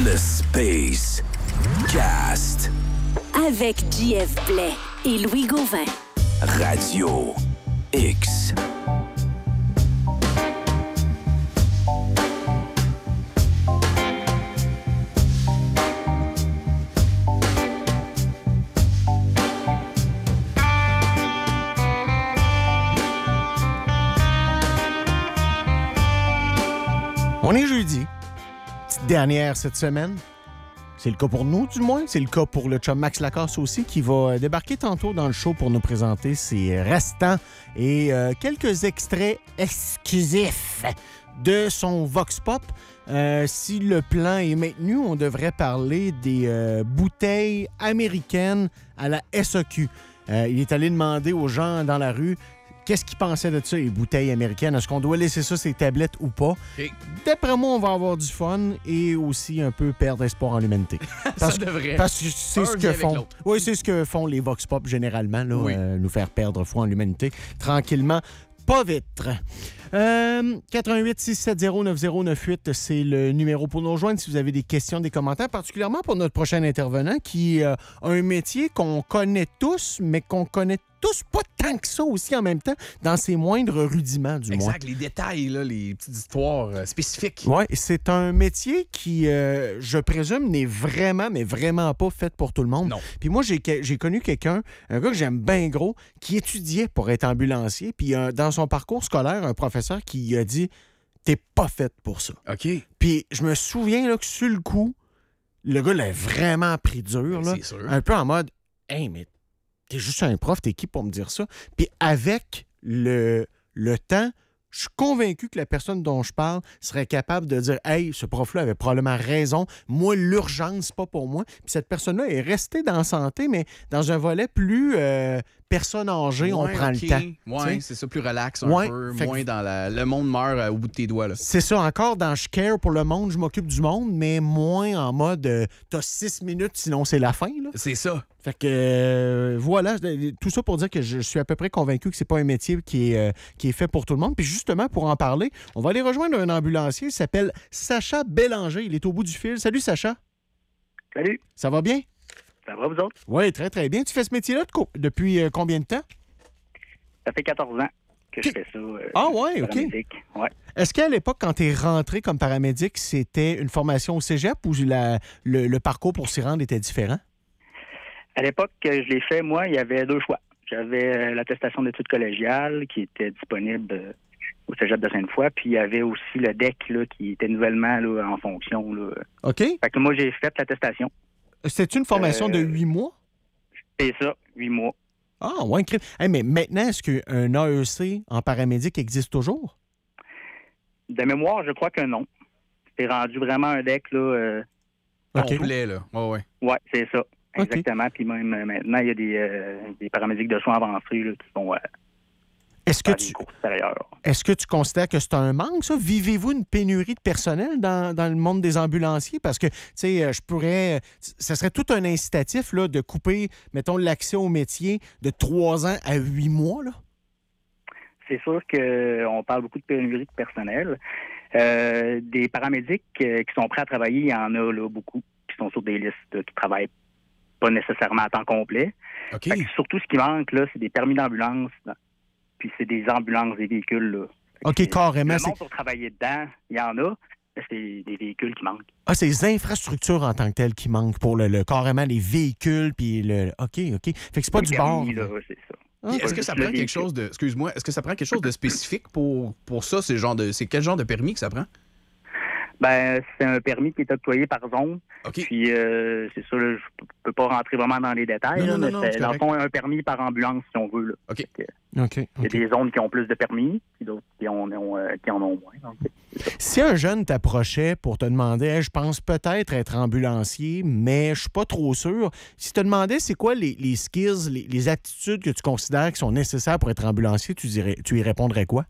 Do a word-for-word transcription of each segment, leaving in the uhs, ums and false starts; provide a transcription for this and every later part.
Le Space Cast. Avec J F Blais et Louis Gauvin. Radio X. On est jeudi. Petite dernière cette semaine. C'est le cas pour nous, du moins. C'est le cas pour le chum Max Lacasse aussi, qui va débarquer tantôt dans le show pour nous présenter ses restants et euh, quelques extraits exclusifs de son Vox Pop. Euh, si le plan est maintenu, on devrait parler des euh, bouteilles américaines à la S A Q. Euh, il est allé demander aux gens dans la rue qu'est-ce qu'ils pensaient de ça, les bouteilles américaines. Est-ce qu'on doit laisser ça, ces tablettes ou pas? Et... D'après moi, on va avoir du fun et aussi un peu perdre espoir en l'humanité. Parce, ça devrait. Parce que c'est un ce que font. Oui, c'est ce que font les Vox Pop généralement, là, oui. euh, nous faire perdre foi en l'humanité. Tranquillement, pas vite. Euh, quatre un huit six sept zéro neuf zéro neuf huit, c'est le numéro pour nous rejoindre si vous avez des questions, des commentaires, particulièrement pour notre prochain intervenant qui euh, a un métier qu'on connaît tous, mais qu'on connaît tous pas tant que ça aussi en même temps, dans ses moindres rudiments, du exact, moins. Exact, les détails, là, les petites histoires euh, spécifiques. Oui, c'est un métier qui, euh, je présume, n'est vraiment, mais vraiment pas fait pour tout le monde. Non. Puis moi, j'ai, j'ai connu quelqu'un, un gars que j'aime bien gros, qui étudiait pour être ambulancier, puis euh, dans son parcours scolaire, un professeur qui lui a dit « T'es pas fait pour ça. » OK. Puis je me souviens là, que sur le coup, le gars l'a vraiment pris dur, là, c'est sûr. Un peu en mode « Hey, mais t'es juste un prof, t'es qui pour me dire ça? » Puis avec le, le temps, je suis convaincu que la personne dont je parle serait capable de dire « Hey, ce prof-là avait probablement raison. Moi, l'urgence, c'est pas pour moi. » Puis cette personne-là est restée dans la santé, mais dans un volet plus euh, personne âgée, ouais, on prend okay. le temps. Oui, c'est ça, plus relax un ouais, peu, fait moins que... dans la... Le monde meurt euh, au bout de tes doigts. Là. C'est ça, encore dans « Je care pour le monde, je m'occupe du monde », mais moins en mode euh, « T'as six minutes, sinon c'est la fin. » là. C'est ça. Fait que euh, voilà, tout ça pour dire que je suis à peu près convaincu que c'est pas un métier qui est, euh, qui est fait pour tout le monde. Puis justement, pour en parler, on va aller rejoindre un ambulancier, il s'appelle Sacha Bélanger. Il est au bout du fil. Salut Sacha. Salut. Ça va bien? Ça va vous autres? Oui, très très bien. Tu fais ce métier-là de co- depuis euh, combien de temps? Ça fait quatorze ans que Qu- je fais ça. Euh, ah ouais, OK. Ouais. Est-ce qu'à l'époque, quand tu es rentré comme paramédic, c'était une formation au cégep ou la, le, le parcours pour s'y rendre était différent? À l'époque que je l'ai fait, moi, il y avait deux choix. J'avais euh, l'attestation d'études collégiales qui était disponible euh, au cégep de Sainte-Foy, puis il y avait aussi le D E C là, qui était nouvellement là, en fonction. Là. OK. Fait que moi, j'ai fait l'attestation. C'était une formation euh, de huit mois? C'est ça, huit mois. Ah, ouais, incroyable. Hey, mais maintenant, est-ce qu'un A E C en paramédic existe toujours? De mémoire, je crois que non. C'est rendu vraiment un D E C, là. Euh, okay. Complet, là. Ouais, ouais. Ouais, c'est ça. Exactement. Okay. Puis même euh, maintenant, il y a des, euh, des paramédics de soins avancés là, qui font euh, est-ce que des tu, cours supérieurs. Est-ce que tu considères que c'est un manque, ça? Vivez-vous une pénurie de personnel dans, dans le monde des ambulanciers? Parce que, tu sais, je pourrais... Ça serait tout un incitatif, là, de couper, mettons, l'accès au métier de trois ans à huit mois, là? C'est sûr qu'on parle beaucoup de pénurie de personnel. Euh, des paramédics euh, qui sont prêts à travailler, il y en a là, beaucoup, qui sont sur des listes euh, qui travaillent pas nécessairement à temps complet. OK. Fait que surtout, ce qui manque, là, c'est des permis d'ambulance, puis c'est des ambulances, des véhicules. Là. OK, c'est, carrément. Le c'est... monde pour travailler dedans, il y en a, mais c'est des véhicules qui manquent. Ah, c'est les infrastructures en tant que telles qui manquent pour le, le carrément les véhicules, puis le... OK, OK. Fait que c'est pas les du permis, bord. Là, c'est ça. Puis est-ce que ça prend quelque chose de... Excuse-moi, est-ce que ça prend quelque chose de spécifique pour, pour ça? C'est, genre de, c'est quel genre de permis que ça prend? Ben, c'est un permis qui est octroyé par zone. OK. Puis, euh, c'est ça, là, je peux pas rentrer vraiment dans les détails. Non, là, non, mais non, c'est, c'est dans le correct. fond, un permis par ambulance, si on veut. Là. OK. Donc, OK. il y a des zones qui ont plus de permis, puis d'autres qui en ont, euh, qui en ont moins. Donc, si un jeune t'approchait pour te demander hey, « Je pense peut-être être ambulancier, mais je suis pas trop sûr », si tu te demandais c'est quoi les, les skills, les, les aptitudes que tu considères qui sont nécessaires pour être ambulancier, tu, dirais, tu y répondrais quoi?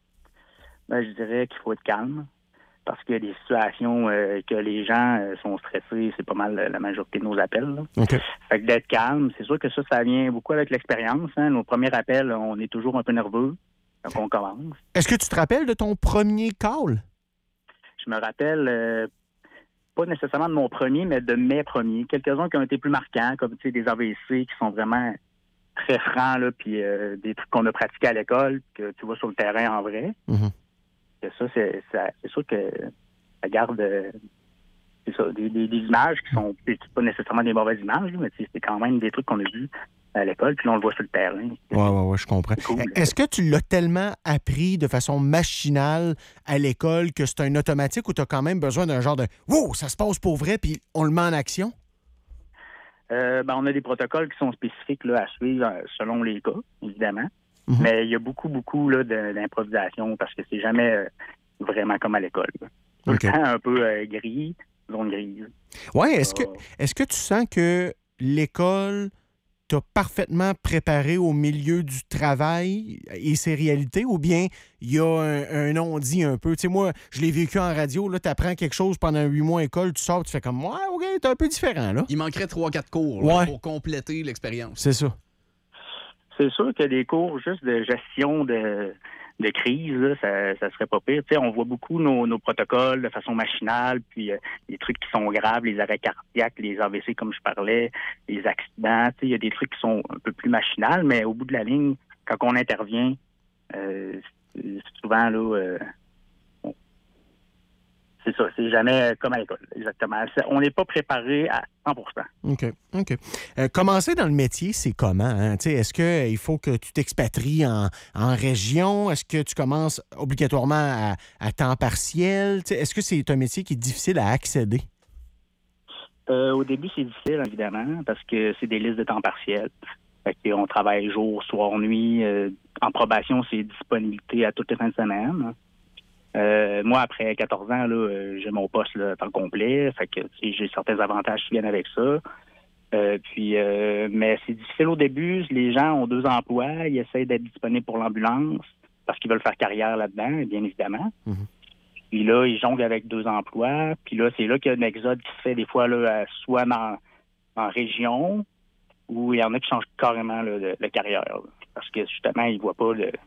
Ben, je dirais qu'il faut être calme. Parce qu'il y a des situations euh, que les gens euh, sont stressés, c'est pas mal la majorité de nos appels. Là. Okay. Fait que d'être calme, c'est sûr que ça, ça vient beaucoup avec l'expérience. Hein. Nos premiers appels, on est toujours un peu nerveux quand on commence. Est-ce que tu te rappelles de ton premier call? Je me rappelle, euh, pas nécessairement de mon premier, mais de mes premiers. Quelques-uns qui ont été plus marquants, comme tu sais, des A V C qui sont vraiment très francs, là, puis euh, des trucs qu'on a pratiqués à l'école, que tu vois sur le terrain en vrai. Mm-hmm. Et ça, c'est, ça, c'est sûr que ça garde euh, c'est ça, des, des, des images qui sont c'est pas nécessairement des mauvaises images, mais c'est quand même des trucs qu'on a vus à l'école, puis là, on le voit sur le terrain. Oui, oui, oui, je comprends. Cool. Est-ce que tu l'as tellement appris de façon machinale à l'école que c'est un automatique ou tu as quand même besoin d'un genre de « Wow, ça se passe pour vrai » puis on le met en action? Euh, ben, on a des protocoles qui sont spécifiques là, à suivre euh, selon les cas, évidemment. Mm-hmm. Mais il y a beaucoup, beaucoup là, de, d'improvisation parce que c'est jamais euh, vraiment comme à l'école. Tout okay. le temps un peu euh, gris, zone grise. Oui, est-ce que, est-ce que tu sens que l'école t'a parfaitement préparé au milieu du travail et ses réalités, ou bien il y a un, un non-dit un peu? Tu sais, moi, je l'ai vécu en radio, là, tu apprends quelque chose pendant huit mois à école, tu sors, tu fais comme, ouais, OK, t'es un peu différent, là. Il manquerait trois quatre cours ouais. là, pour compléter l'expérience. C'est ça. C'est sûr que des cours juste de gestion de, de crise, là, ça, ça serait pas pire. Tu sais, on voit beaucoup nos, nos protocoles de façon machinale, puis euh, les trucs qui sont graves, les arrêts cardiaques, les A V C comme je parlais, les accidents. Tu sais, il y a des trucs qui sont un peu plus machinales, mais au bout de la ligne, quand on intervient, euh, c'est souvent là, euh, on, c'est ça, c'est jamais comme à l'école, exactement. On n'est pas préparé à cent pour cent. OK, OK. Euh, commencer dans le métier, c'est comment? Hein? Est-ce qu'il faut que tu t'expatries en, en région? Est-ce que tu commences obligatoirement à, à temps partiel? T'sais, est-ce que c'est un métier qui est difficile à accéder? Euh, au début, c'est difficile, évidemment, parce que c'est des listes de temps partiel. Fait qu'on travaille jour, soir, nuit. Euh, en probation, c'est disponibilité à toutes les fins de semaine. Euh, moi, après quatorze ans, là, j'ai mon poste là, temps complet. Fait que j'ai certains avantages qui viennent avec ça. Euh, puis, euh, mais c'est difficile au début. Les gens ont deux emplois. Ils essayent d'être disponibles pour l'ambulance parce qu'ils veulent faire carrière là-dedans, bien évidemment. Mm-hmm. Puis là, ils jonglent avec deux emplois. Puis là, c'est là qu'il y a un exode qui se fait des fois là, soit dans, en région ou il y en a qui changent carrément là, de, de carrière. Là, parce que justement, ils ne voient pas le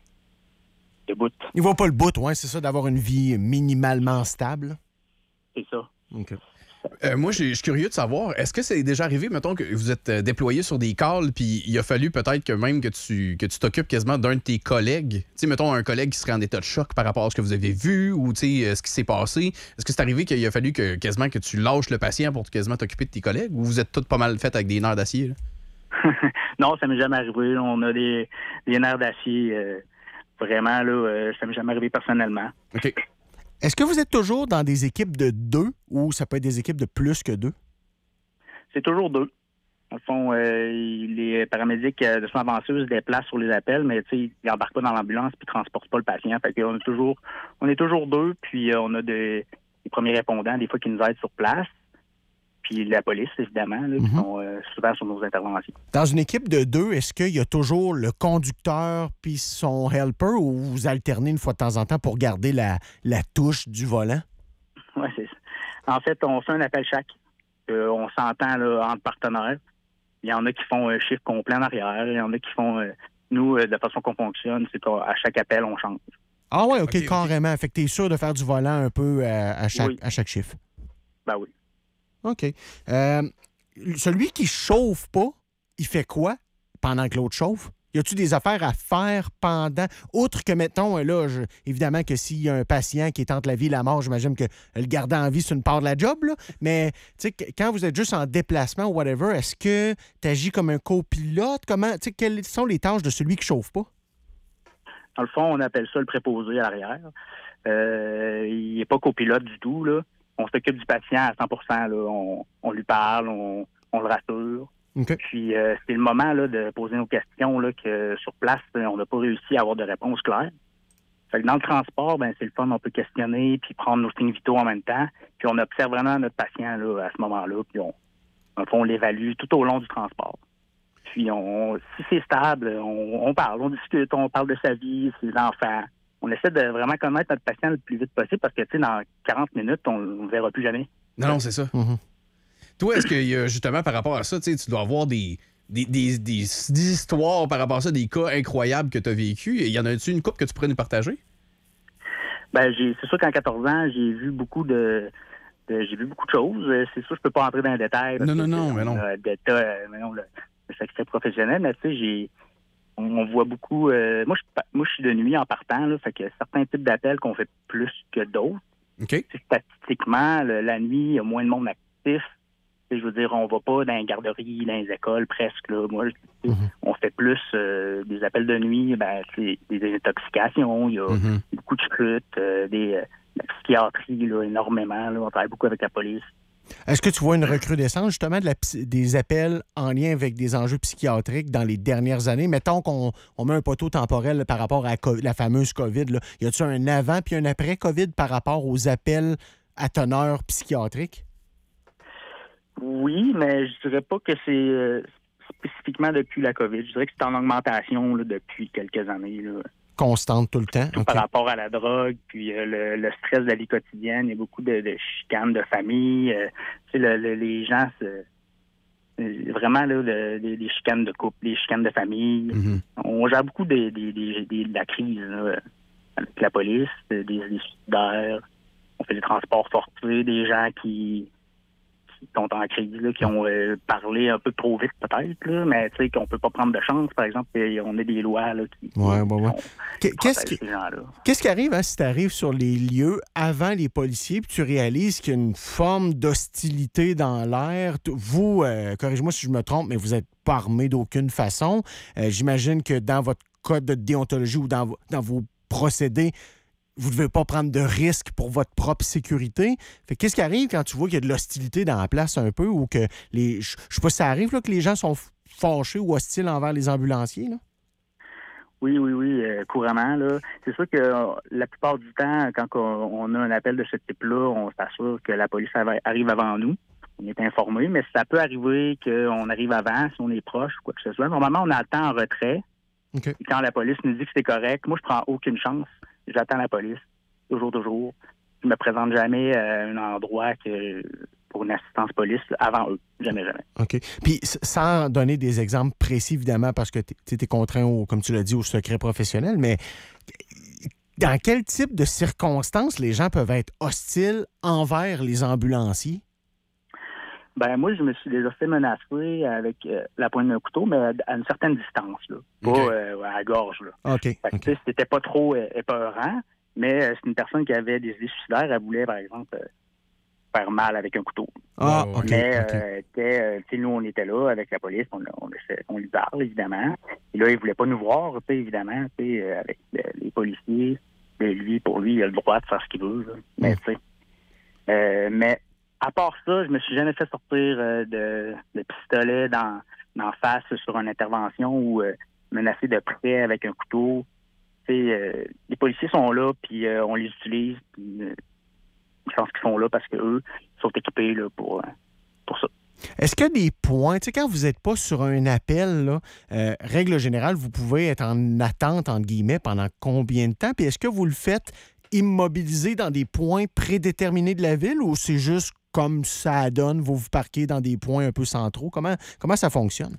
de bout. Il ne voit pas le bout, ouais, c'est ça, d'avoir une vie minimalement stable. C'est ça. OK. Euh, moi, je suis curieux de savoir, est-ce que c'est déjà arrivé, mettons, que vous êtes déployé sur des calls, puis il a fallu peut-être que même que tu que tu t'occupes quasiment d'un de tes collègues, tu sais, mettons, un collègue qui serait en état de choc par rapport à ce que vous avez vu ou, tu sais, ce qui s'est passé. Est-ce que c'est arrivé qu'il a fallu que quasiment que tu lâches le patient pour quasiment t'occuper de tes collègues, ou vous êtes toutes pas mal faites avec des nerfs d'acier, là? Non, ça m'est jamais arrivé. On a des, des nerfs d'acier... Euh... Vraiment, là, euh, ça ne m'est jamais arrivé personnellement. OK. Est-ce que vous êtes toujours dans des équipes de deux ou ça peut être des équipes de plus que deux? C'est toujours deux. Dans le fond, euh, les paramédics de soins avancés se déplacent sur les appels, mais ils n'embarquent pas dans l'ambulance et ne transportent pas le patient. Fait qu'on est toujours, on est toujours deux, puis euh, on a de, des premiers répondants, des fois qui nous aident sur place. Puis la police, évidemment, là, mm-hmm. qui sont euh, souvent sur nos interventions. Dans une équipe de deux, est-ce qu'il y a toujours le conducteur puis son helper ou vous alternez une fois de temps en temps pour garder la, la touche du volant? Oui, c'est ça. En fait, on fait un appel chaque. Euh, on s'entend là, entre partenaires. Il y en a qui font un chiffre complet en arrière. Il y en a qui font... Euh, nous, euh, de la façon qu'on fonctionne, c'est qu'à chaque appel, on change. Ah ouais, OK, okay carrément. Okay. Fait que t'es sûr de faire du volant un peu à, à, chaque, oui. à chaque chiffre? Ben oui. OK. Euh, celui qui chauffe pas, il fait quoi pendant que l'autre chauffe? Y a-tu des affaires à faire pendant? Outre que, mettons, là, je, évidemment que s'il y a un patient qui est entre la vie et la mort, j'imagine que le garder en vie, c'est une part de la job, là. Mais, tu sais, quand vous êtes juste en déplacement ou whatever, est-ce que tu agis comme un copilote? Comment, tu sais, quelles sont les tâches de celui qui chauffe pas? Dans le fond, on appelle ça le préposé à l'arrière. Euh, il n'est pas copilote du tout, là. On s'occupe du patient à cent pour cent. Là. On, on lui parle, on, on le rassure. Okay. Puis euh, c'est le moment là, de poser nos questions là, que sur place, on n'a pas réussi à avoir de réponse claire. Fait que dans le transport, ben c'est le fun, on peut questionner puis prendre nos signes vitaux en même temps. Puis on observe vraiment notre patient là, à ce moment-là. Puis on, on l'évalue tout au long du transport. Puis on, si c'est stable, on, on parle, on discute, on parle de sa vie, ses enfants. On essaie de vraiment connaître notre patient le plus vite possible parce que, tu sais, dans quarante minutes, on ne le verra plus jamais. Non, non, c'est ça. Mm-hmm. Toi, est-ce qu'il y a, justement, par rapport à ça, tu sais, tu dois avoir des, des, des, des, des histoires par rapport à ça, des cas incroyables que tu as vécus. Y en a-tu une couple que tu pourrais nous partager? Ben, j'ai, c'est sûr qu'en quatorze ans, j'ai vu beaucoup de, euh, j'ai vu beaucoup de choses. Euh, c'est sûr, je peux pas entrer dans les détails. Non, non, non, mais non. D'état, euh, mais non, le, le secret professionnel, mais tu sais, j'ai, on, on voit beaucoup. Euh, moi, je, moi, je suis de nuit en partant, là, fait que certains types d'appels qu'on fait plus que d'autres. OK. T'sais, statistiquement, le, la nuit, il y a moins de monde actif. T'sais, je veux dire, on va pas dans les garderies, dans les écoles, presque. Là. Moi, mm-hmm. on fait plus euh, des appels de nuit, ben, c'est des intoxications, il y a mm-hmm. beaucoup de chutes, euh, des, euh, de la psychiatrie, là, énormément. Là. On travaille beaucoup avec la police. Est-ce que tu vois une recrudescence, justement, de la, des appels en lien avec des enjeux psychiatriques dans les dernières années? Mettons qu'on on met un poteau temporel là, par rapport à COVID, la fameuse COVID. Là. Y a-t-il un avant puis un après COVID par rapport aux appels à teneur psychiatrique? Oui, mais je dirais pas que c'est euh, spécifiquement depuis la COVID. Je dirais que c'est en augmentation là, depuis quelques années. Là. Constante tout le temps? Tout okay. Par rapport à la drogue, puis euh, le, le stress de la vie quotidienne, il y a beaucoup de, de chicanes de famille. Euh, tu sais, le, le, les gens, se, vraiment, là, le, les, les chicanes de couple, les chicanes de famille. Mm-hmm. On gère beaucoup des, des, des, des, de la crise là, avec la police, des, des suicidaires. On fait des transports forcés, des gens qui... qui sont en crise, là, qui ont euh, parlé un peu trop vite peut-être, là, mais tu sais qu'on peut pas prendre de chance, par exemple, on a des lois là, qui, ouais, ouais, ouais. qui qu'est-ce qui, qu'est-ce qui arrive hein, si tu arrives sur les lieux avant les policiers puis tu réalises qu'il y a une forme d'hostilité dans l'air? Vous, euh, corrige-moi si je me trompe, mais vous n'êtes pas armé d'aucune façon. Euh, j'imagine que dans votre code de déontologie ou dans, dans vos procédés, vous ne devez pas prendre de risques pour votre propre sécurité. Fait qu'est-ce qui arrive quand tu vois qu'il y a de l'hostilité dans la place un peu ou que les. Je ne sais pas si ça arrive là, que les gens sont fâchés ou hostiles envers les ambulanciers, là? Oui, oui, oui, euh, couramment. Là. C'est sûr que euh, la plupart du temps, quand on, on a un appel de ce type-là, on s'assure que la police arrive avant nous. On est informé, mais ça peut arriver qu'on arrive avant, si on est proche ou quoi que ce soit. Normalement, on attend en retrait. Okay. Et quand la police nous dit que c'est correct, moi, je prends aucune chance. J'attends la police, toujours, toujours. Je me présente jamais à un endroit que pour une assistance police avant eux. Jamais, jamais. OK. Puis, sans donner des exemples précis, évidemment, parce que tu es contraint, au, comme tu l'as dit, au secret professionnel, mais dans quel type de circonstances les gens peuvent être hostiles envers les ambulanciers? Ben moi, je me suis déjà fait menacer avec euh, la pointe d'un couteau, mais à une certaine distance, là. Pas okay. euh, à la gorge, là. OK. Fait que, okay. C'était pas trop euh, épeurant, mais euh, c'est une personne qui avait des idées suicidaires. Elle voulait, par exemple, euh, faire mal avec un couteau. Ah, OK. Mais, okay. euh, était, euh, nous, on était là avec la police, on, on, on lui parle, évidemment. Et là, il voulait pas nous voir, évidemment, euh, avec euh, les policiers. Mais lui, pour lui, il a le droit de faire ce qu'il veut, là. Mais, tu sais. Euh, mais, à part ça, je me suis jamais fait sortir euh, de, de pistolet dans, dans face sur une intervention ou euh, menacé de près avec un couteau. Euh, les policiers sont là, puis euh, on les utilise. Puis, euh, je pense qu'ils sont là parce qu'eux sont équipés là, pour, euh, pour ça. Est-ce qu'il y a des points, tu sais, quand vous n'êtes pas sur un appel, là, euh, règle générale, vous pouvez être en attente, entre guillemets, pendant combien de temps? Puis est-ce que vous le faites immobilisé dans des points prédéterminés de la ville ou c'est juste comme ça donne, vous vous parquez dans des points un peu centraux? Comment, comment ça fonctionne?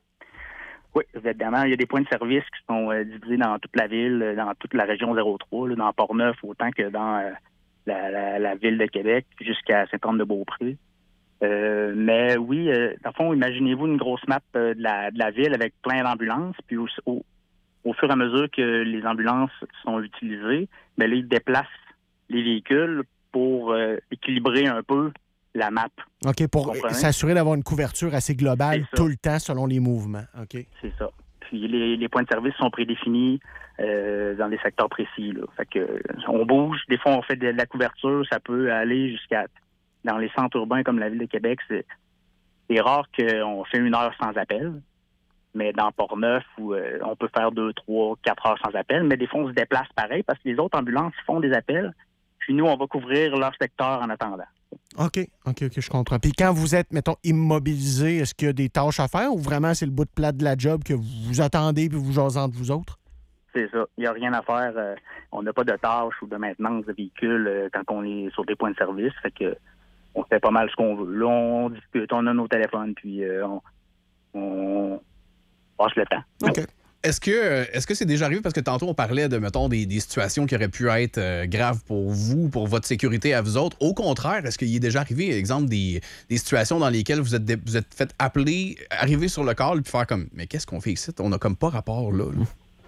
Oui, évidemment. Il y a des points de service qui sont euh, divisés dans toute la ville, dans toute la région zéro trois, là, dans Port-Neuf, autant que dans euh, la, la, la ville de Québec, jusqu'à Saint-Anne-de-Beaupré. Euh, mais oui, euh, dans le fond, imaginez-vous une grosse map euh, de, la, de la ville avec plein d'ambulances, puis au, au, au fur et à mesure que les ambulances sont utilisées, bien là, ils déplacent les véhicules pour euh, équilibrer un peu la map. OK, pour s'assurer d'avoir une couverture assez globale tout le temps selon les mouvements. OK. C'est ça. Puis les, les points de service sont prédéfinis euh, dans des secteurs précis, là. Fait que on bouge, des fois on fait de la couverture, ça peut aller jusqu'à dans les centres urbains comme la ville de Québec, c'est, c'est rare qu'on fait une heure sans appel. Mais dans Port-Neuf, où euh, on peut faire deux, trois, quatre heures sans appel, mais des fois on se déplace pareil parce que les autres ambulances font des appels. Puis nous, on va couvrir leur secteur en attendant. OK, OK, OK, je comprends. Puis quand vous êtes, mettons, immobilisé, est-ce qu'il y a des tâches à faire ou vraiment c'est le bout de plate de la job que vous attendez puis vous jasez entre vous autres? C'est ça. Il n'y a rien à faire. Euh, on n'a pas de tâches ou de maintenance de véhicules euh, quand on est sur des points de service. Fait que on fait pas mal ce qu'on veut. Là, on discute, on a nos téléphones, puis euh, on, on passe le temps. OK. Est-ce que est-ce que c'est déjà arrivé, parce que tantôt on parlait de, mettons, des, des situations qui auraient pu être euh, graves pour vous, pour votre sécurité à vous autres. Au contraire, est-ce qu'il est déjà arrivé, exemple, des, des situations dans lesquelles vous êtes, vous êtes fait appeler, arriver sur le call, puis faire comme, mais qu'est-ce qu'on fait ici? On n'a comme pas rapport là. là.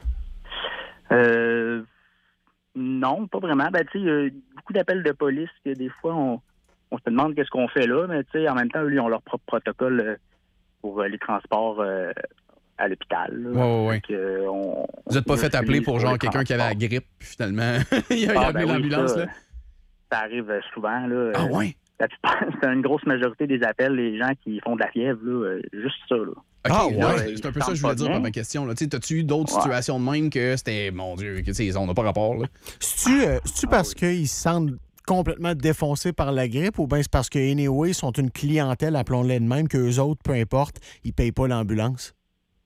Euh, non, pas vraiment. Ben, tu sais, il y a beaucoup d'appels de police que des fois, on, on se demande qu'est-ce qu'on fait là, mais tu sais, en même temps, eux, ils ont leur propre protocole euh, pour euh, les transports euh, à l'hôpital. Là. Ouais, ouais, ouais. Donc, euh, on, Vous n'êtes pas fait appeler pour genre les quelqu'un qui avait la transports. grippe, puis finalement, il a, il a Ah, appelé ben oui, l'ambulance, ça, là? Ça arrive euh, souvent. Là. Ah Euh, ouais? la plupart- c'est une grosse majorité des appels, les gens qui font de la fièvre, là, euh, juste ça. Là. OK, Ah, là, ouais. c'est- c'est un peu Ils ça que je sentent voulais pas dire bien. par ma question. Là. Tu sais, t'as-tu eu d'autres Ouais. situations de même que c'était, mon Dieu, que, tu sais, on n'a pas rapport, là? C'est-tu euh, c'est-tu Ah parce oui. qu'ils se sentent complètement défoncés par la grippe ou bien c'est parce que, anyway, ils sont une clientèle, appelons-les de même, qu'eux autres, peu importe, ils payent pas l'ambulance?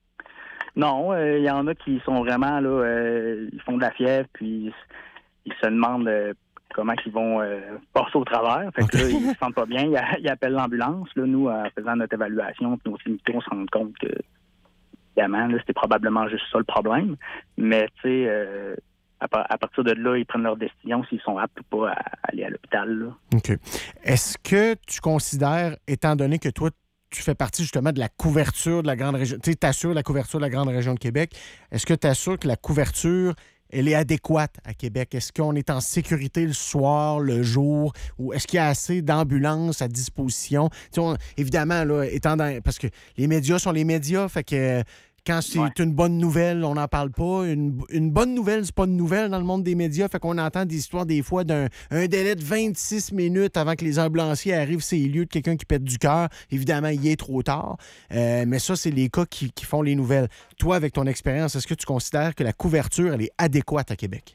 Non, euh, il y en a qui sont vraiment, là, euh, ils font de la fièvre, puis ils se demandent euh, comment ils vont euh, passer au travers. Fait que là, ils se sentent pas bien, ils, a- ils appellent l'ambulance. Là, nous, en faisant notre évaluation, puis nos symptômes, on se rend compte que, évidemment, là, c'était probablement juste ça le problème. Mais, tu sais, euh, à, par- à partir de là, ils prennent leur décision s'ils sont aptes ou pas à, à aller à l'hôpital. Là. OK. Est-ce que tu considères, étant donné que toi, tu fais partie justement de la couverture de la grande région, tu sais, t'assures la couverture de la grande région de Québec, est-ce que tu assures que la couverture, elle est adéquate à Québec? Est-ce qu'on est en sécurité le soir, le jour, ou est-ce qu'il y a assez d'ambulances à disposition? Tu sais, on- évidemment, là, étant dans, parce que les médias sont les médias, fait que euh, quand c'est Ouais. une bonne nouvelle, on n'en parle pas. Une, une bonne nouvelle, c'est pas une nouvelle dans le monde des médias, fait qu'on entend des histoires des fois d'un un délai de vingt-six minutes avant que les ambulanciers arrivent sur les lieux de quelqu'un qui pète du cœur. Évidemment, il est trop tard. Euh, mais ça, c'est les cas qui, qui font les nouvelles. Toi, avec ton expérience, est-ce que tu considères que la couverture, elle est adéquate à Québec?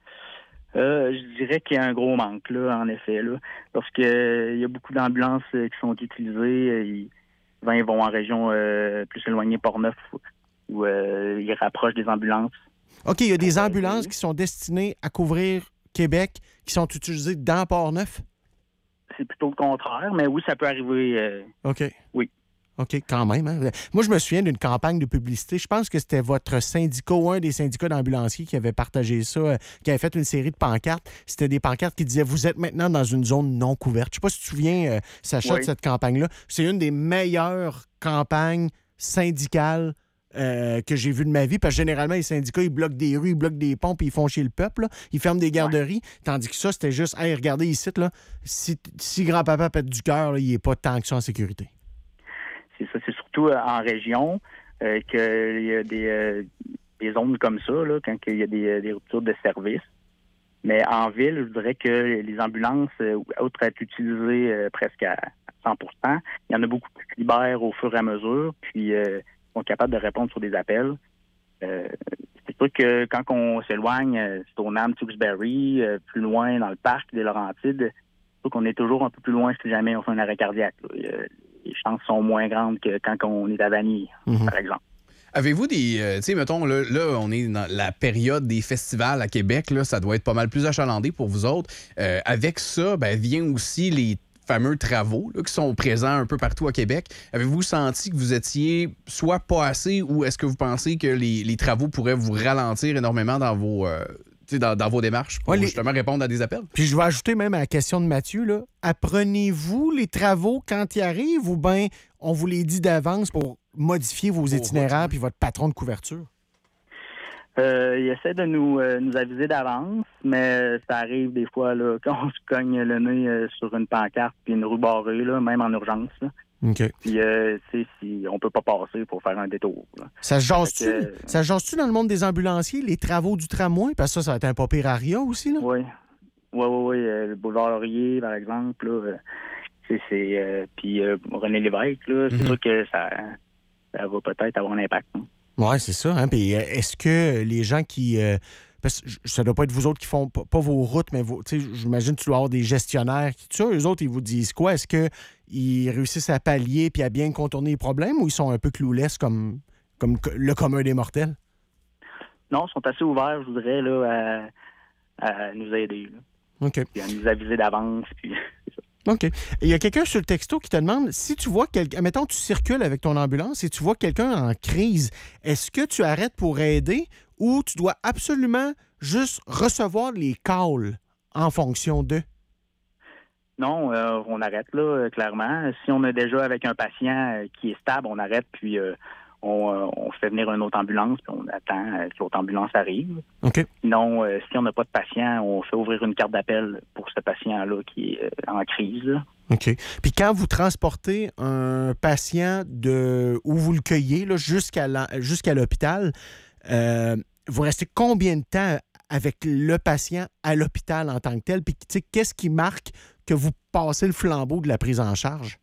Euh, je dirais qu'il y a un gros manque, là, en effet, là, parce que euh, il y a beaucoup d'ambulances euh, qui sont utilisées. euh, Ils, souvent, ils vont en région euh, plus éloignée, Port-Neuf, où euh, ils rapprochent des ambulances. OK, il y a des Euh, ambulances oui. qui sont destinées à couvrir Québec, qui sont utilisées dans Port-Neuf? C'est plutôt le contraire, mais oui, ça peut arriver. euh, OK. Oui. OK, quand même. Hein? Moi, je me souviens d'une campagne de publicité. Je pense que c'était votre syndicat ou un des syndicats d'ambulanciers qui avait partagé ça, euh, qui avait fait une série de pancartes. C'était des pancartes qui disaient « Vous êtes maintenant dans une zone non couverte ». Je ne sais pas si tu te souviens, euh, Sacha, Oui. de cette campagne-là. C'est une des meilleures campagnes syndicales euh, que j'ai vues de ma vie, parce que généralement, les syndicats, ils bloquent des rues, ils bloquent des ponts, puis ils font chier le peuple. Là. Ils ferment des garderies. Tandis que ça, c'était juste « Hey, regardez ici, là, si, si grand-papa pète du cœur, là, il n'est pas tant que ça en sécurité ». C'est ça, c'est surtout euh, en région euh, qu'il y a des, euh, des zones comme ça, là, quand il y a des, euh, des ruptures de service. Mais en ville, je dirais que les ambulances, euh, outre être utilisées euh, presque à cent pour cent, il y en a beaucoup qui se libèrent au fur et à mesure, puis euh, sont capables de répondre sur des appels. Euh, c'est sûr que quand on s'éloigne, euh, Stoneham, Tewksbury, euh, plus loin dans le parc des Laurentides, c'est sûr qu'on est toujours un peu plus loin si jamais on fait un arrêt cardiaque. Là. Euh, les chances sont moins grandes que quand on est à Vanier, Mhm. par exemple. Avez-vous des... euh, tu sais, mettons, là, là, on est dans la période des festivals à Québec. Là, ça doit être pas mal plus achalandé pour vous autres. Euh, avec ça, ben, vient aussi les fameux travaux là, qui sont présents un peu partout à Québec. Avez-vous senti que vous étiez soit pas assez, ou est-ce que vous pensez que les, les travaux pourraient vous ralentir énormément dans vos, euh, tu sais, dans, dans vos démarches pour Ouais, les- justement répondre à des appels? Puis je vais ajouter même à la question de Mathieu, là, apprenez-vous les travaux quand ils arrivent ou bien on vous les dit d'avance pour modifier vos itinéraires puis votre patron de couverture? Euh, il essaie de nous, euh, nous aviser d'avance, mais ça arrive des fois là, qu'on se cogne le nez euh, sur une pancarte puis une rue barrée, là, même en urgence. Là. OK. Puis, euh, tu sais, si on peut pas passer pour faire un détour. Là. Ça se jase-tu? Fait que- Ça se jase-tu dans le monde des ambulanciers, les travaux du tramway? Parce que ça, ça va être un pas pire aria aussi, là. Oui. Oui, oui, oui. euh, le boulevard Laurier, par exemple. Là, euh, c'est, c'est, euh, puis euh, René Lévesque, là, c'est Mhm. sûr que ça, ça va peut-être avoir un impact. Hein. Oui, c'est ça. Hein? Puis euh, est-ce que les gens qui... euh, parce que ça doit pas être vous autres qui font pas, pas vos routes, mais vos, tu sais, j'imagine que tu dois avoir des gestionnaires qui... Tu sais, eux autres, ils vous disent quoi? Est-ce qu'ils réussissent à pallier puis à bien contourner les problèmes ou ils sont un peu clouless comme, comme le commun des mortels? Non, ils sont assez ouverts, je voudrais, là, à, à nous aider. Là. OK. Puis à nous aviser d'avance. Puis... OK. Il y a quelqu'un sur le texto qui te demande si tu vois quelqu'un. Mettons, tu circules avec ton ambulance et tu vois quelqu'un en crise. Est-ce que tu arrêtes pour aider ou tu dois absolument juste recevoir les calls en fonction d'eux? Non, euh, on arrête là, euh, clairement. Si on est déjà avec un patient euh, qui est stable, on arrête, puis euh, on, euh, on fait venir une autre ambulance, puis on attend euh, que l'autre ambulance arrive. OK. Sinon, euh, si on n'a pas de patient, on fait ouvrir une carte d'appel pour ce patient-là qui est euh, en crise. Là. OK. Puis quand vous transportez un patient de où vous le cueillez là, jusqu'à, la, jusqu'à l'hôpital, euh, vous restez combien de temps avec le patient à l'hôpital en tant que tel? Puis, tu sais, qu'est-ce qui marque que vous passez le flambeau de la prise en charge?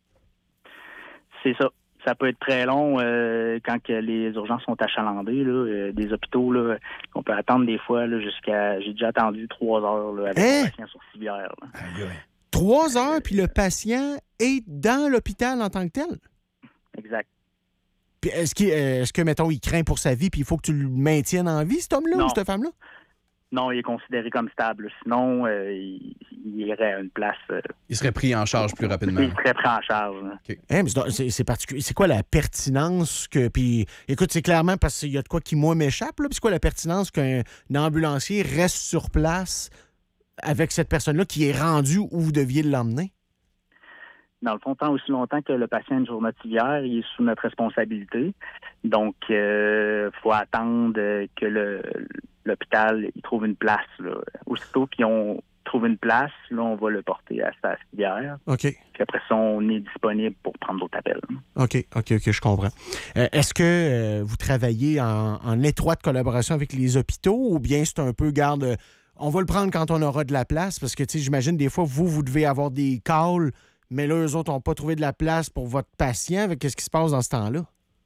C'est ça. Ça peut être très long euh, quand que les urgences sont achalandées. Là, euh, des hôpitaux, là, on peut attendre des fois là, jusqu'à... J'ai déjà attendu trois heures là, avec Hein? un patient sur civière. Là. Aïe, aïe. Trois heures, puis le patient est dans l'hôpital en tant que tel? Exact. Puis est-ce, qu'il, euh, est-ce que, mettons, il craint pour sa vie, puis il faut que tu le maintiennes en vie, cet homme-là, Non. ou cette femme-là? Non, il est considéré comme stable. Sinon, euh, il, il irait à une place... Euh, Il serait pris en charge plus rapidement. il serait pris en charge. Là. Hein, mais c'est, c'est, c'est particulier. C'est quoi la pertinence que. Puis, écoute, c'est clairement parce qu'il y a de quoi qui, moi, m'échappe, là. Puis, c'est quoi la pertinence qu'un ambulancier reste sur place avec cette personne-là qui est rendue où vous deviez l'emmener? Dans le fond, tant aussi longtemps que le patient a une journée civière, il est sous notre responsabilité. Donc, il euh, faut attendre que le, l'hôpital il trouve une place. Là. Aussitôt qu'ils ont trouvé une place, là, on va le porter à sa civière. OK. Puis après ça, on est disponible pour prendre d'autres appels. OK, OK, OK, je comprends. Euh, est-ce que euh, vous travaillez en, en étroite collaboration avec les hôpitaux ou bien c'est un peu, garde, euh, on va le prendre quand on aura de la place? Parce que, tu sais, j'imagine des fois, vous, vous devez avoir des calls, mais là, eux autres n'ont pas trouvé de la place pour votre patient. Qu'est-ce qui se passe dans ce temps-là?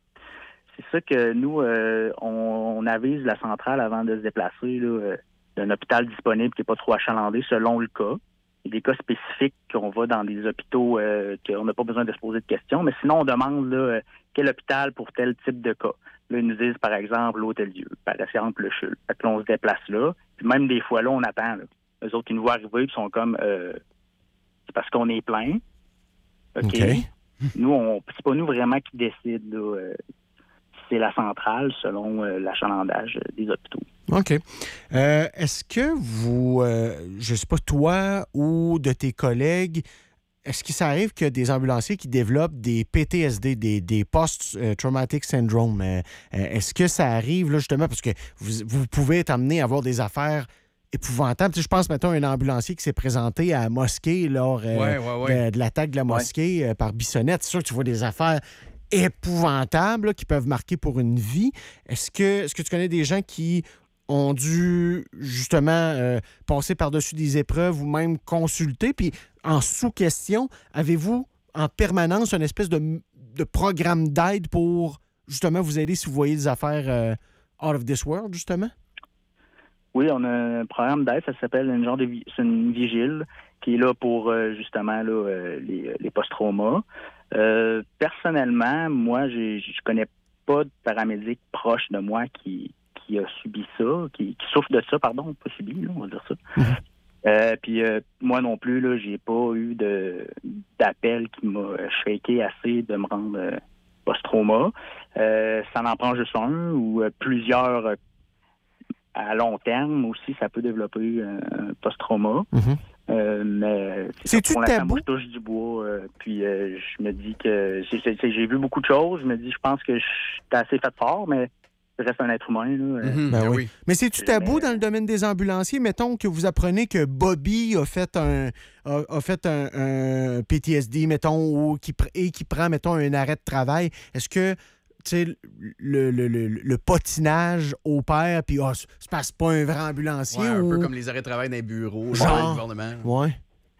C'est ça que nous, euh, on, on avise la centrale avant de se déplacer, là, euh, d'un hôpital disponible qui n'est pas trop achalandé selon le cas. Il y a des cas spécifiques qu'on va dans des hôpitaux euh, qu'on n'a pas besoin de se poser de questions, mais sinon, on demande là, euh, quel hôpital pour tel type de cas. Là, ils nous disent, par exemple, l'Hôtel-Dieu, par exemple, le C H U L. Fait que là, on se déplace là. Puis même des fois, là, on attend. Là. Eux autres, ils nous voient arriver, ils sont comme, euh, c'est parce qu'on est plein. OK. OK. Nous, on, c'est pas nous vraiment qui décident, là. Euh, c'est la centrale selon euh, l'achalandage des hôpitaux. OK. Euh, est-ce que vous, euh, je ne sais pas, toi ou de tes collègues, est-ce que ça arrive qu'il y a des ambulanciers qui développent des P T S D, des, des post-traumatic syndrome? Euh, est-ce que ça arrive, là, justement, parce que vous, vous pouvez être amené à avoir des affaires épouvantables? Tu sais, je pense, mettons, un ambulancier qui s'est présenté à la mosquée lors euh, Ouais, ouais, ouais. De, de l'attaque de la mosquée euh, par Bissonnette. C'est sûr que tu vois des affaires épouvantables là, qui peuvent marquer pour une vie. Est-ce que, est-ce que tu connais des gens qui ont dû justement euh, passer par-dessus des épreuves ou même consulter? Puis en sous-question, avez-vous en permanence une espèce de, de programme d'aide pour justement vous aider si vous voyez des affaires euh, out of this world, justement? Oui, on a un programme d'aide, ça s'appelle une genre de vi- c'est une vigile qui est là pour euh, justement là, euh, les, les post-traumas. Euh, personnellement, moi, j'ai, je connais pas de paramédic proche de moi qui, qui a subi ça, qui, qui souffre de ça, pardon, pas subi, là, on va dire ça. Mm-hmm. Euh, puis euh, moi non plus, là, j'ai pas eu de d'appel qui m'a shaké assez de me rendre euh, post-trauma. Euh, ça en prend juste un ou euh, plusieurs euh, à long terme aussi, ça peut développer euh, un post-trauma. Mm-hmm. Euh, mais C'est-tu pour l'instant, tabou? moi, je touche du bois, euh, puis euh, je me dis que j'ai, j'ai, j'ai vu beaucoup de choses. Je me dis, je pense que je suis assez fait fort, mais je reste un être humain. Là, euh. Mhm, Ben ben oui. oui. Mais c'est-tu tabou dans le domaine des ambulanciers? Mettons que vous apprenez que Bobby a fait un, a, a fait un, un P T S D, mettons, ou qui, pr- et qui prend, mettons, un arrêt de travail. Est-ce que, tu sais, le, le, le, le potinage opère, puis oh, c'est pas, c'est pas un vrai ambulancier? Ouais, un ou... peu comme les arrêts de travail dans les bureaux, Genre. genre le gouvernement. Ouais.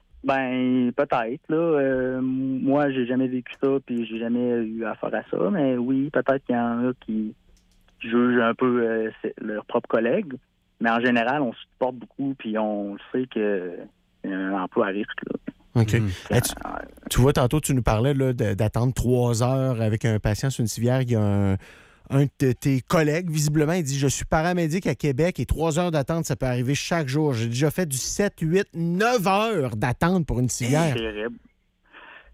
Ben, peut-être. Là, euh, moi, j'ai jamais vécu ça, puis j'ai jamais eu affaire à ça. Mais oui, peut-être qu'il y en a qui jugent un peu euh, leurs propres collègues. Mais en général, on se supporte beaucoup, puis on sait que c'est un emploi à risque. Là. OK. Mhm. Eh, tu, tu vois, tantôt, tu nous parlais là, de- d'attendre trois heures avec un patient sur une civière. Il y a un, un de tes collègues, visiblement, il dit « Je suis paramédic à Québec et trois heures d'attente, ça peut arriver chaque jour. J'ai déjà fait du sept, huit, neuf heures d'attente pour une C'est civière. terrible.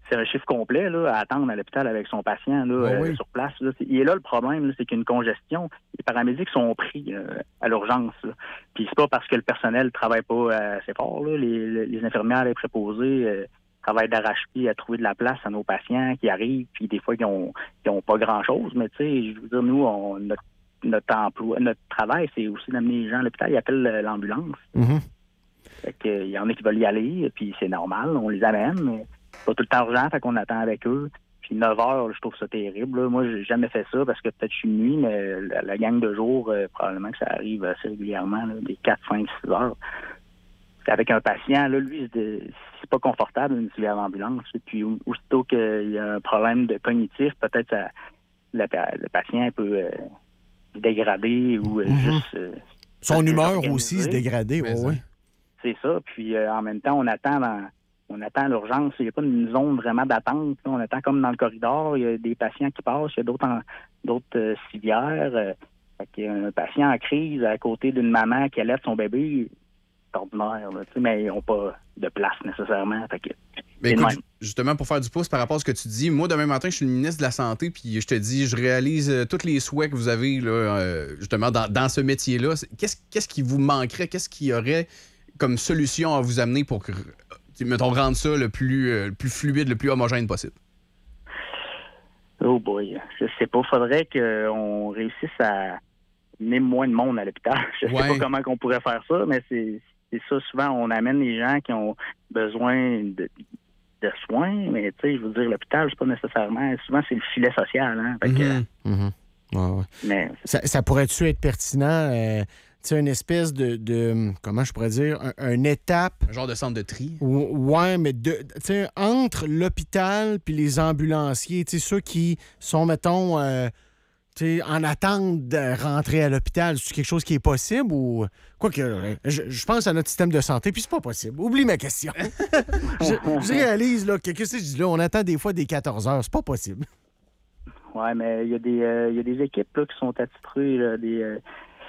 c'est un chiffre complet là, à attendre à l'hôpital avec son patient là, Ah euh, oui. sur place. Là. Il est là le problème, là, c'est qu'une congestion, les paramédics sont pris euh, à l'urgence. Là. Puis c'est pas parce que le personnel travaille pas euh, assez fort. Là. Les, les infirmières, les préposés euh, travaillent d'arrache-pied à trouver de la place à nos patients qui arrivent, puis des fois ils ont, ils ont pas grand-chose. Mais tu sais, je veux dire, nous, on, notre, notre emploi, notre travail, c'est aussi d'amener les gens à l'hôpital. Ils appellent euh, l'ambulance. Mhm. Fait que, il y en a qui veulent y aller, puis c'est normal, on les amène, mais c'est pas tout le temps urgent, fait qu'on attend avec eux. Puis neuf heures, je trouve ça terrible. Là. Moi, j'ai jamais fait ça parce que peut-être je suis de nuit, mais la, la gang de jour, euh, probablement que ça arrive assez régulièrement, là, des quatre, cinq, six heures. C'est avec un patient, là, lui, c'est, c'est pas confortable s'il est à l'ambulance. Puis aussitôt qu'il y a un problème de cognitif, peut-être ça, le, le patient peut euh, se dégrader ou euh, Mhm. juste... euh, Son se humeur désorganiser. aussi se dégrader, Mais oui, ça. oui. C'est ça. Puis euh, en même temps, on attend dans, on attend l'urgence. Il n'y a pas une zone vraiment d'attente. On attend comme dans le corridor. Il y a des patients qui passent. Il y a d'autres en, d'autres euh, civières. Euh, fait qu'il y a un patient en crise à côté d'une maman qui allait son bébé. C'est ordinaire, là, tu sais, mais ils n'ont pas de place nécessairement. Fait que, Mais c'est écoute, le ju- même. justement, pour faire du pouce par rapport à ce que tu dis, moi, demain matin, je suis le ministre de la Santé, puis je te dis, je réalise euh, tous les souhaits que vous avez, là, euh, justement, dans, dans ce métier-là. C'est- Qu'est-ce, qu'est-ce qui vous manquerait? Qu'est-ce qu'il y aurait comme solution à vous amener pour que, tu- mettons, rendre ça le plus, euh, le plus fluide, le plus homogène possible? Oh boy, je sais pas. Faudrait qu'on réussisse à amener moins de monde à l'hôpital. Je sais Ouais. pas comment on pourrait faire ça, mais c'est, c'est ça. Souvent, on amène les gens qui ont besoin de, de soins, mais tu sais, je veux dire, l'hôpital, c'est pas nécessairement... Souvent, c'est le filet social, hein. Fait que, Mhm. Mhm. Ouais, ouais. mais Ça, ça pourrait-tu être pertinent, euh, tu sais, une espèce de, de, comment je pourrais dire, un, une étape, Un genre de centre de tri. ou- ouais, mais de, tu sais, entre l'hôpital puis les ambulanciers, tu sais, ceux qui sont, mettons, euh, tu sais, en attente de rentrer à l'hôpital, c'est quelque chose qui est possible ou... Quoique, euh, je, je pense à notre système de santé, puis c'est pas possible. Oublie ma question. je, je réalise, là, que qu'est-ce que je dis là, on attend des fois des quatorze heures, c'est pas possible. ouais, mais il y a des euh, il y a des équipes là, qui sont attitrées là, des, euh,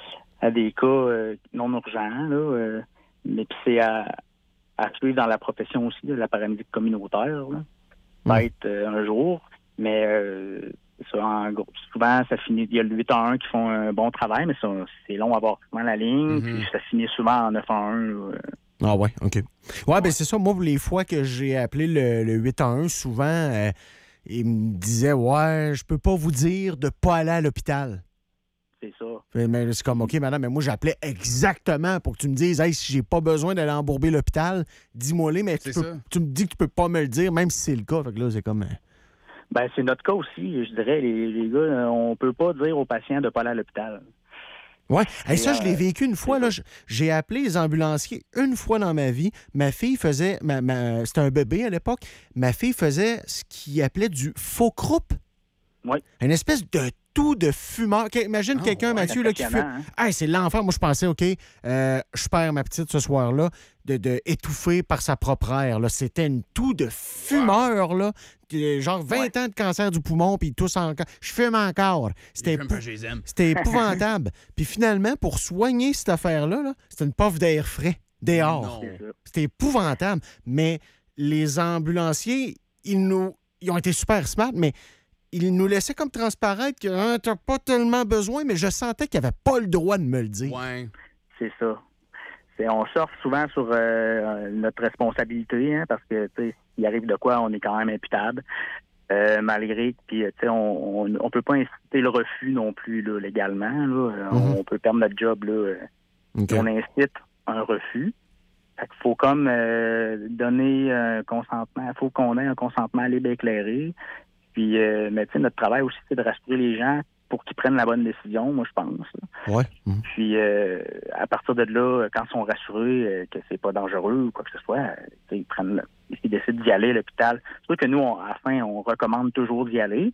à des cas euh, non urgents, là, euh, mais puis c'est à, à suivre dans la profession aussi, là, la paramédic communautaire, là. Peut-être euh, un jour, mais euh, ça, en gros, souvent, ça finit. Il y a le huit un un qui font un bon travail, mais ça, c'est long à avoir souvent la ligne, Mhm. puis ça finit souvent en neuf un un. là. Ah ouais, OK. Ouais, ben c'est ça. Moi, les fois que j'ai appelé le, le huit un un, souvent, euh, ils me disaient « Ouais, je peux pas vous dire de pas aller à l'hôpital. C'est ça. » Mais c'est comme « OK, madame, mais moi, j'appelais exactement pour que tu me dises « Hey, si j'ai pas besoin d'aller embourber l'hôpital, dis-moi-les, mais tu, C'est peux- ça. tu me dis que tu peux pas me le dire, même si c'est le cas. » Fait que là, c'est comme... euh, Ben, c'est notre cas aussi, je dirais. Les, les gars, euh, on peut pas dire aux patients de pas aller à l'hôpital. Ouais. Hey, Et, ça, je l'ai euh, vécu une fois. Là, J- j'ai appelé les ambulanciers une fois dans ma vie. Ma fille faisait... Ma, ma- c'était un bébé à l'époque. Ma fille faisait ce qu'il appelait du faux croupe. Oui. Une espèce de tout de fumeur. Que- Imagine Ah, quelqu'un, ouais, Mathieu, là, qui fait... Impressionnant, hein? Hey, c'est l'enfer. Moi, je pensais, OK, euh, je perds ma petite ce soir-là, de, de étouffer par sa propre air. Là. C'était une toux de fumeur, là. de- Genre vingt Ouais. ans de cancer du poumon, puis tous encore. Je fume encore. C'était J'aime épou- pas, je les aime. c'était épouvantable. Puis finalement, pour soigner cette affaire-là, là, c'était une puff d'air frais, dehors. Non. C'est ça. C'était épouvantable. Mais les ambulanciers, ils nous, ils ont été super smart, mais ils nous laissaient comme transparaître que hein, t'as pas tellement besoin, mais je sentais qu'ils n'avaient pas le droit de me le dire. Ouais. C'est ça. C'est, on surfe souvent sur euh, notre responsabilité, hein, parce que, tu sais, s'il arrive de quoi, on est quand même imputable. Euh, malgré, puis, tu sais, on, on, on peut pas inciter le refus non plus, là, légalement, là. Euh, Mhm. On peut perdre notre job, là. euh, OK. si on incite un refus. Fait qu'il faut comme euh, donner un consentement. Il faut qu'on ait un consentement libre et éclairé. Puis, euh, mais tu sais, notre travail aussi, c'est de rassurer les gens pour qu'ils prennent la bonne décision, moi, je pense. là. Ouais. Mhm. Puis, euh, à partir de là, quand ils sont rassurés euh, que c'est pas dangereux ou quoi que ce soit, euh, tu sais, ils prennent, le- ils décident d'y aller à l'hôpital. C'est sûr que nous, on- à la fin, on recommande toujours d'y aller.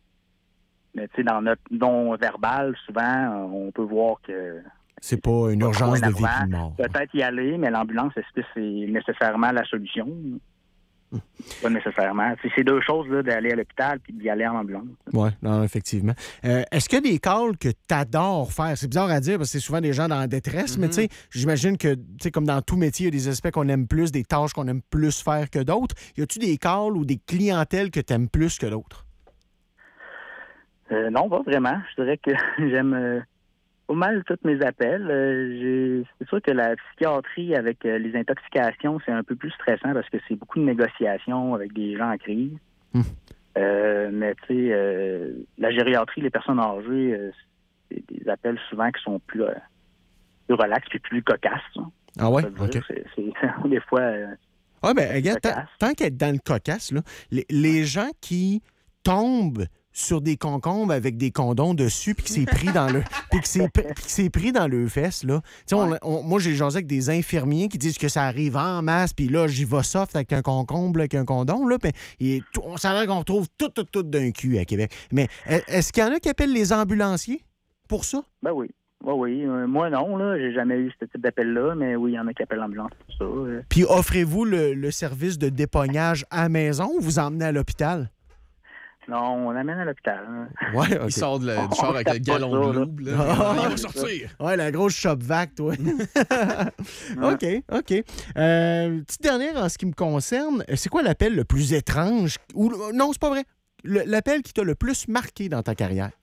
Mais tu sais, dans notre don verbal, souvent, on peut voir que C'est pas une pas urgence trop de vie énervant. ou de mort. Peut-être y aller, mais l'ambulance, est-ce que c'est nécessairement la solution? Pas nécessairement. C'est, c'est deux choses, là, d'aller à l'hôpital puis d'y aller en ambulance. Oui, non, effectivement. Euh, est-ce qu'il y a des calls que tu adores faire? C'est bizarre à dire parce que c'est souvent des gens dans la détresse, mm-hmm. mais tu sais, j'imagine que, tu sais, comme dans tout métier, il y a des aspects qu'on aime plus, des tâches qu'on aime plus faire que d'autres. Y a-tu des calls ou des clientèles que tu aimes plus que d'autres? Euh, non, pas vraiment. Je dirais que j'aime euh, pas mal tous mes appels. Euh, j'ai... C'est sûr que la psychiatrie avec euh, les intoxications, c'est un peu plus stressant parce que c'est beaucoup de négociations avec des gens en crise. Mmh. Euh, mais tu sais, euh, la gériatrie, les personnes âgées, euh, c'est des appels souvent qui sont plus, euh, plus relax et plus cocasses. Hein. Ah ouais? OK. C'est, c'est des fois... Euh, ah ben, regarde, tant, tant qu'être dans le cocasse, là, les, les gens qui tombent sur des concombres avec des condoms dessus puis qui s'est pris dans le puis qui s'est, puis qui s'est pris dans le fesse là. Tu sais, on, on, moi j'ai jasé avec des infirmiers qui disent que ça arrive en masse puis là j'y vais soft avec un concombre avec un condom là puis on s'en rend qu'on retrouve tout tout tout d'un cul à Québec. Mais est-ce qu'il y en a qui appellent les ambulanciers pour ça? Ben oui. Oui, oui. Euh, moi, non, là. J'ai jamais eu ce type d'appel-là, mais oui, il y en a qui appellent l'ambulance pour ça. Euh. Puis offrez-vous le, le service de dépognage à la maison ou vous emmenez à l'hôpital? Non, on l'amène à l'hôpital. Hein. Ouais, okay. Il sort de la, du char avec le galon de loup. Là. Ah, il va sortir. Ouais, la grosse shop vac, toi. OK, OK. Euh, petite dernière en ce qui me concerne, c'est quoi l'appel le plus étrange? Ou, non, c'est pas vrai. Le, l'appel qui t'a le plus marqué dans ta carrière?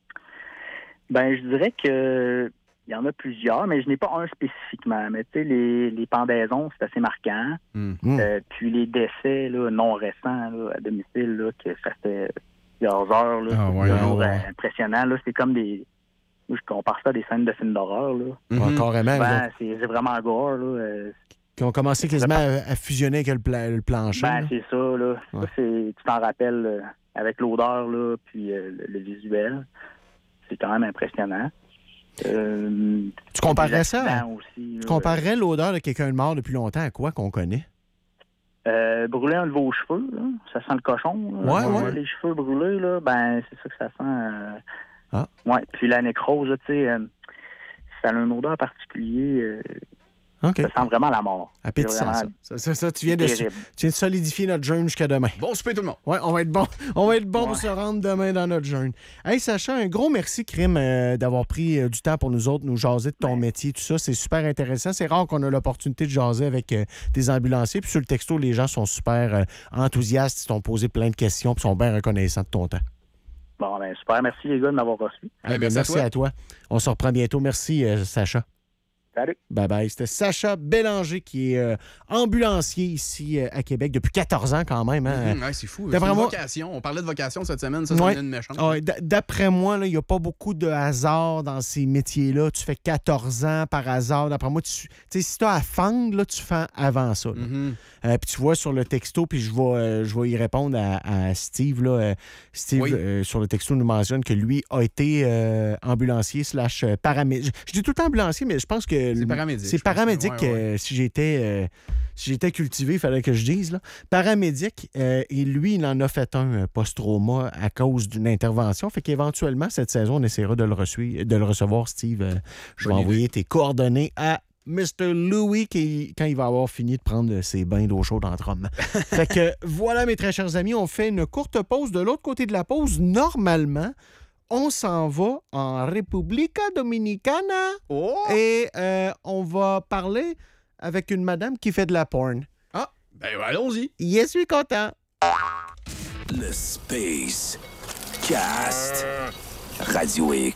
Ben, je dirais que il y en a plusieurs, mais je n'ai pas un spécifiquement. Mais tu sais, les, les pendaisons, c'est assez marquant. Mm. Euh, puis les décès là, non récents là, à domicile, là, que ça fait plusieurs heures, là, ah, c'est ouais, toujours ouais. impressionnant. Là, c'est comme des... Je compare ça à des scènes de films d'horreur. Là. Mm-hmm. Carrément. Ben, c'est, c'est vraiment gore. Là. Euh, qui ont commencé quasiment à, à fusionner avec le, pla- le plancher. Ben, là. c'est ça. Là. Ouais. Ça c'est, tu t'en rappelles euh, avec l'odeur, là, puis euh, le, le visuel. C'est quand même impressionnant. Euh, tu comparerais ça? À, aussi, tu là, comparerais l'odeur de quelqu'un de mort depuis longtemps à quoi qu'on connaît? Euh, brûler un de vos cheveux, là. Ça sent le cochon. Là. Ouais, ouais. Les cheveux brûlés, là, ben, c'est ça que ça sent. Euh... Ah. Ouais. Puis la nécrose, tu sais, euh, ça a une odeur particulière. Euh... Okay. Ça sent vraiment la mort. Appétissant, ça. Ça, ça, ça. Tu viens de, tu viens de solidifier notre jeûne jusqu'à demain. Bon souper tout le monde. Oui, on va être bon. On va être bon ouais. pour se rendre demain dans notre jeûne. Hey, Sacha, un gros merci, Crime, euh, d'avoir pris euh, du temps pour nous autres, nous jaser de ton ouais. métier, tout ça. C'est super intéressant. C'est rare qu'on a l'opportunité de jaser avec euh, des ambulanciers. Puis sur le texto, les gens sont super euh, enthousiastes. Ils t'ont posé plein de questions puis sont bien reconnaissants de ton temps. Bon, ben super. Merci, les gars, de m'avoir reçu. Hey, ben, merci, merci à, toi. à toi. On se reprend bientôt. Merci, euh, Sacha. Salut. Bye bye. C'était Sacha Bélanger qui est euh, ambulancier ici euh, à Québec depuis quatorze ans quand même. Hein? Mmh, ouais, c'est fou. D'après c'est une moi... vocation. On parlait de vocation cette semaine. Ça, ça ouais. donne une méchante. Ouais, d- d'après moi, il n'y a pas beaucoup de hasard dans ces métiers-là. Tu fais quatorze ans par hasard. D'après moi, tu sais, si tu as à fendre, là, tu fais avant ça. Mmh. Euh, puis tu vois sur le texto, puis je vais, euh, je vais y répondre à, à Steve. Là, euh, Steve, oui. euh, sur le texto, nous mentionne que lui a été euh, ambulancier slash paramédic. Je dis tout le temps ambulancier, mais je pense que... C'est paramédic. C'est paramédic. Ouais, ouais. Euh, si j'étais euh, si j'étais cultivé, il fallait que je dise. Là. Paramédic, euh, et lui, il en a fait un post-trauma à cause d'une intervention. Fait qu'éventuellement, cette saison, on essaiera de le, reçu- de le recevoir, Steve. Euh, je vais Bonne envoyer idée. Tes coordonnées à mister Louis qui, quand il va avoir fini de prendre ses bains d'eau chaude entre hommes. Fait que voilà, mes très chers amis, on fait une courte pause. De l'autre côté de la pause, normalement, on s'en va en República Dominicana oh! et euh, on va parler avec une madame qui fait de la porn. Ah, ben allons-y. Je suis content. Le Space Cast Radio X.